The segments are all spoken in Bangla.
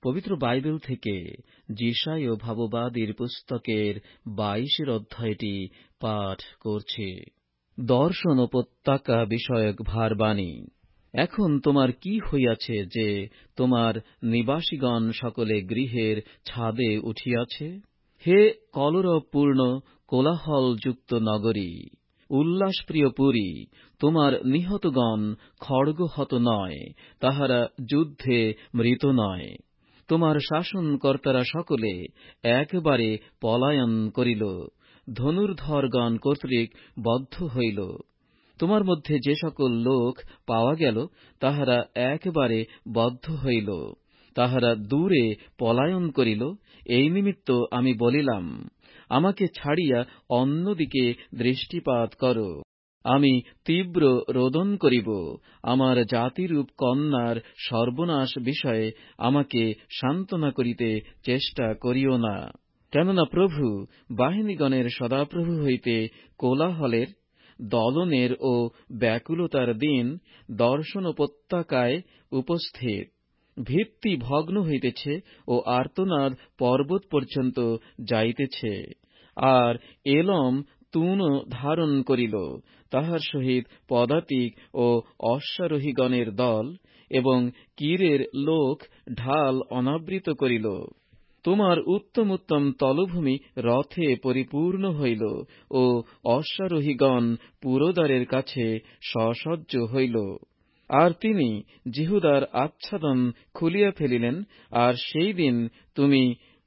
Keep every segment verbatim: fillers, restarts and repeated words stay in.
পবিত্র বাইবেল থেকে যিশায় ভাববাদীর পুস্তকের বাইশের অধ্যায়টি পাঠ করছি। দর্শন উপত্যকা বিষয়ক ভারবাণী। এখন তোমার কি হইয়াছে যে তোমার নিবাসীগণ সকলে গৃহের ছাদে উঠিয়াছে? হে কলরবপূর্ণ কোলাহলযুক্ত নগরী, উল্লাসপ্রিয় পুরী, তোমার নিহতগণ খড়গহত নয়, তাহারা যুদ্ধে মৃত নয়। তোমার শাসনকর্তারা সকলে একবারে পলায়ন করিল, ধনুর্ধরগণ কর্তৃক বদ্ধ হইল। তোমার মধ্যে যে সকল লোক পাওয়া গেল, তাহারা একবারে বদ্ধ হইল, তাহারা দূরে পলায়ন করিল। এই নিমিত্ত আমি বলিলাম, আমাকে ছাড়িয়া অন্যদিকে দৃষ্টিপাত কর। আমি তীব্র রোদন করিব, আমার জাতিরূপ কন্যার সর্বনাশ বিষয়ে আমাকে সান্ত্বনা করিতে চেষ্টা করিও না। কেননা প্রভু বাহিনীগণের সদাপ্রভু হইতে কোলাহলের, দলনের ও ব্যাকুলতার দিন দর্শন উপত্যকায় উপস্থিত। ভিত্তি ভগ্ন হইতেছে ও আর্তনাদ পর্বত পর্যন্ত যাইতেছে। আর এলম তূণ ধারণ করিল, তাহার সহিত পদাতিক ও অশ্বারোহীগণের দল, এবং কীরের লোক ঢাল অনাবৃত করিল। তোমার উত্তম উত্তম তলভূমি রথে পরিপূর্ণ হইল ও অশ্বারোহীগণ পুরোদ্বারের কাছে সসজ্জ হইল। আর তিনি জিহুদার আচ্ছাদন খুলিয়া ফেলিলেন, আর সেই দিন তুমি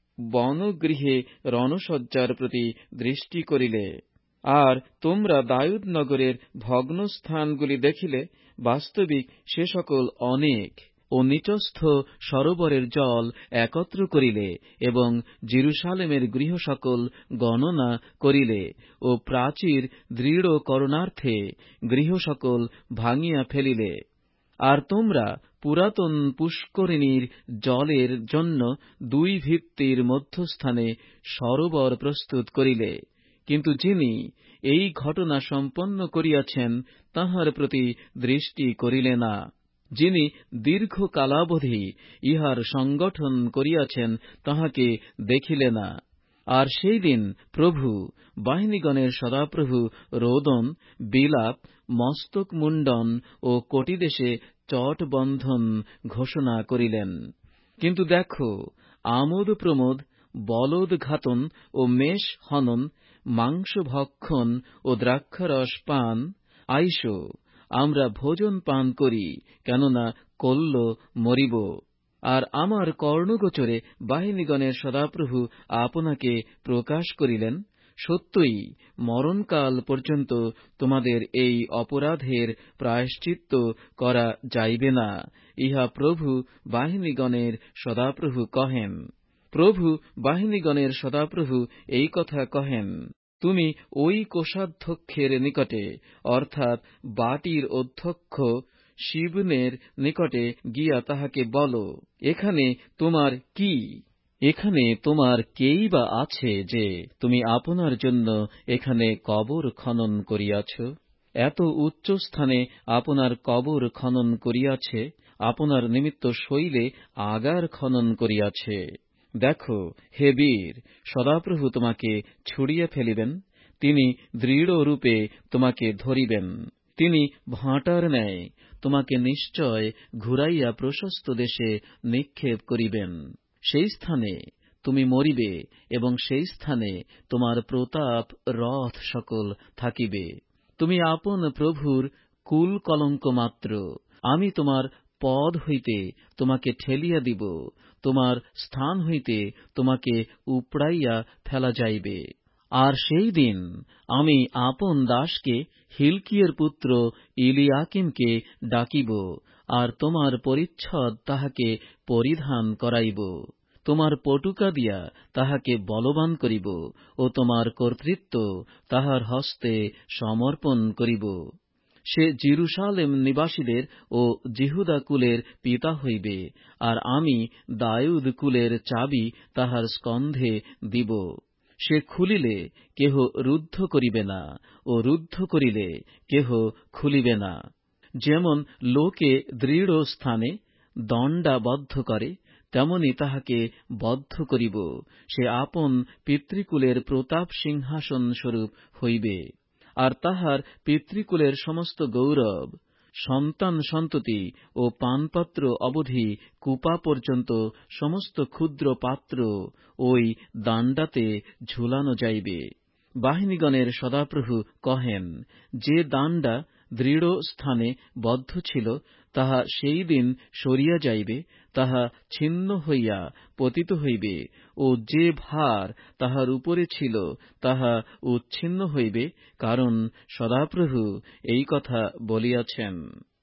বনগৃহে রণসজ্জার প্রতি দৃষ্টি করিলে। আর তোমরা দাউদ নগরের ভগ্নস্থানগুলি দেখিলে, বাস্তবিক সে সকল অনেক, ও নিচস্থ সরোবরের জল একত্র করিলে, এবং জেরুসালেমের গৃহ সকল গণনা করিলে, ও প্রাচীর দৃঢ় করণার্থে গৃহ সকল ভাঙিয়া ফেলিলে। আর তোমরা পুরাতন পুষ্করিণীর জলের জন্য দুই ভিত্তির মধ্যস্থানে সরোবর প্রস্তুত করিলে। কিন্তু যিনি এই ঘটনা সম্পন্ন করিয়াছেন, তাঁহার প্রতি দৃষ্টি করিলে না। যিনি দীর্ঘকালাবধি ইহার সংগঠন করিয়াছেন, তাঁহাকে দেখিলে না। আর সেই দিন প্রভু, বাহিনীগণের সদাপ্রভু রোদন, বিলাপ, মস্তক মুণ্ডন ও কটিদেশে চটবন্ধন ঘোষণা করিলেন। কিন্তু দেখো, আমোদ প্রমোদ, বলদঘাতন ও মেষ হনন, মাংস ভক্ষণ ও দ্রাক্ষারস পান, আইসো, আমরা ভোজন পান করি, কেননা কল্য মরিব। আর আমার কর্ণগোচরে বাহিনীগণের সদাপ্রভু আপনাকে প্রকাশ করিলেন। সত্যই মরণকাল পর্যন্ত তোমাদের এই অপরাধের প্রায়শ্চিত্ত করা যাইবে না, ইহা প্রভু বাহিনীগণের সদাপ্রভু কহেন। প্রভু বাহিনীগণের সদাপ্রভু এই কথা কহেন, তুমি ওই কোষাধ্যক্ষের নিকটে, অর্থাৎ বাটির অধ্যক্ষ শিবনের নিকটে গিয়া তাহাকে বল, এখানে তোমার কি? এখানে তোমার কেই বা আছে যে তুমি আপনার জন্য এখানে কবর খনন করিয়াছ? এত উচ্চ স্থানে আপনার কবর খনন করিয়াছে, আপনার নিমিত্ত শৈলে আগার খনন করিয়াছে। দেখো, হে বীর, সদাপ্রভু তোমাকে ছুড়িয়া ফেলিবেন, তিনি দৃঢ় রূপে তোমাকে ধরিবেন। তিনি ভাঁটার ন্যায় তোমাকে নিশ্চয় ঘুরাইয়া প্রশস্ত দেশে নিক্ষেপ করিবেন। সেই স্থানে তুমি মরিবে, এবং সেই স্থানে তোমার প্রতাপ রথ সকল থাকিবে। তুমি আপন প্রভুর কুল কলঙ্ক মাত্র। আমি তোমার পদ হইতে তোমাকে ঠেলিয়া দিব, তোমার স্থান হইতে তোমাকে উপড়াইয়া ফেলা যাইবে। আর সেই দিন আমি আপন দাসকে, হিলকিয়ের পুত্র ইলিয়াকিমকে ডাকিব, আর তোমার পরিচ্ছদ তাহাকে পরিধান করাইব। তোমার পটুকা দিয়া তাহাকে বলবান করিব, ও তোমার কর্তৃত্ব তাহার হস্তে সমর্পণ করিব। সে জেরুসালেম নিবাসীদের ও জিহুদা কুলের পিতা হইবে, আর আমি দাউদ কুলের চাবি তাহার স্কন্ধে দিব। সে খুলিলে কেহ রুদ্ধ করিবে না, ও রুদ্ধ করিলে কেহ খুলিবে না। যেমন লোকে দৃঢ় স্থানে দণ্ডাবদ্ধ করে, তেমনি তাহাকে বদ্ধ করিব, সে আপন পিতৃকুলের প্রতাপ সিংহাসন স্বরূপ হইবে। আর তাহার পিতৃকুলের সমস্ত গৌরব, সন্তান সন্ততি ও পানপাত্র অবধি কূপা পর্যন্ত সমস্ত ক্ষুদ্র পাত্র ওই দাণ্ডাতে ঝুলানো যাইবে। বাহিনীগণের সদাপ্রভু কহেন, যে দাণ্ডা দৃঢ় স্থানে বদ্ধ ছিল, তাহা সেই দিন সরিয়া যাইবে, তাহা ছিন্ন হইয়া পতিত হইবে, ও যে ভার তাহার উপরে ছিল, তাহা উচ্ছিন্ন হইবে, কারণ সদাপ্রভু এই কথা বলিয়াছেন।